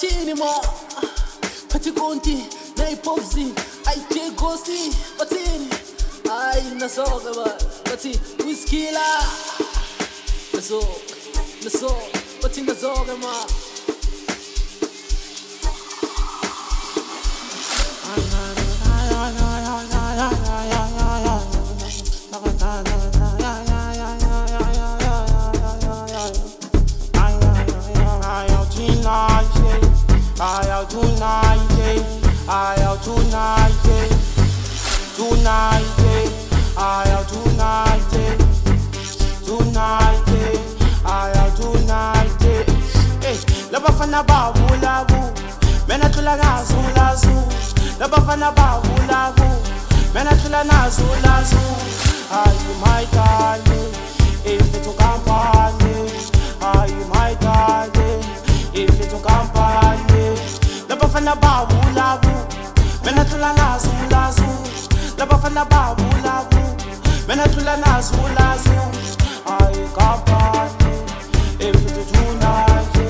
bathini ma phathi konti nayipopsi ayithe gosi bathini hayi nasoke bathi whiskila naso bathi nasoke ma Labafana babulabu, mena tula ngazulazu. Labafana babulabu, mena tula ngazulazu. Are you my darling? If it's a company, are you my darling? If it's a company, labafana babulabu, mena tula ngazulazu. Labafana babulabu, mena tula ngazulazu. Are you company? If it's a tonight.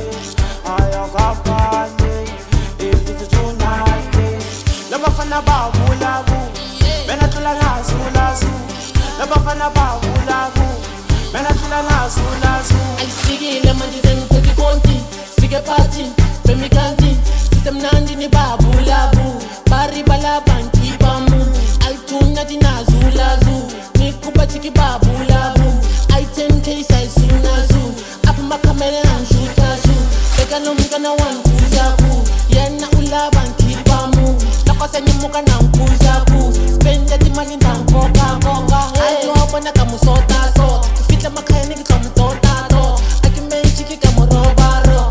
Labafana babulabu, mena tula ngazulazu. Labafana babulabu, mena tula ngazulazu. Ayisikile manje sengiphethe konti sike party bemikanti sisemnandi ni babulabu bari balaba ngibamu ayithunya dinazulazu nikuba thiki babulabu ayi10k sayisunazu apha makhamera angishutazu beka nomntwana wangibuzaku yena ulaba ngibamu lakwasenyimuka nangibuzaku spenda imali ndangoka ayobona kamusota so kufitla makhaya ngikamutota to akimenchiki kamurobaro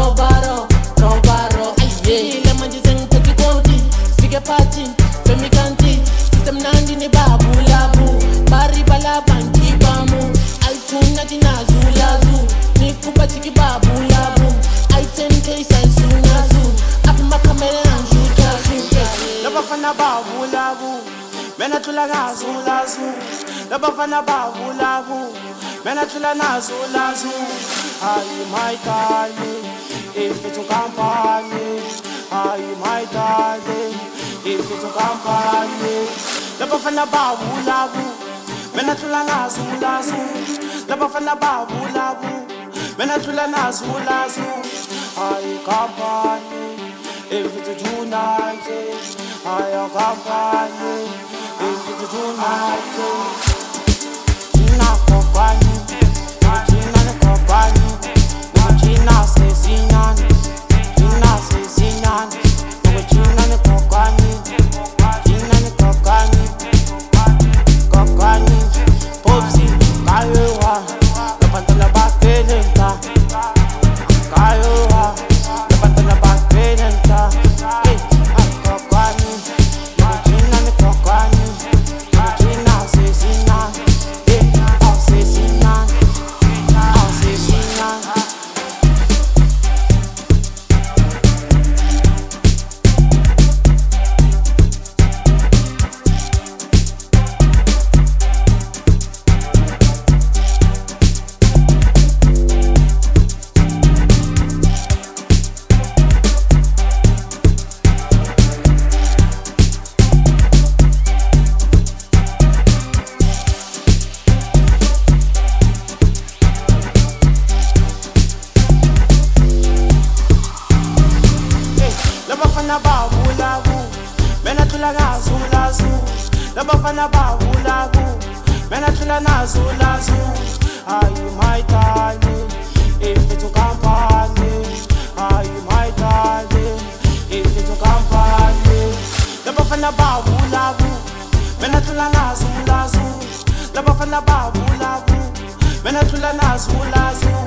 ayile manje sengiphethe konti sike party bemikanti sisemnandi ni babulabu bari balaba ngibamu ayithunya dinazulazu nikuba thiki babulabu ayi10k sayisunazu apha makhamera angishutazu Labafana babulabu, mena tula ngazulazu. Labafana babulabu, mena tula ngazulazu. Are you my darling? If it's a company, are you my darling? If it's a company, labafana babulabu, mena tula ngazulazu. Labafana babulabu, mena tula ngazulazu. Are you company? If it's a tonight, I am company. If it's a tonight, China company, China company, China sesinan, China sesinan, China company, company, Popsi, Kayowa, the Pantala Bakelenta, Kayowa, the Pantala Bakelenta. Labafana babulabu, mena tula ngazulazu. Labafana babulabu, mena tula ngazulazu. Are you my darling? If it's a company, are you my darling? If it's a company, labafana babulabu, mena tula ngazulazu. Labafana babulabu, mena tula ngazulazu.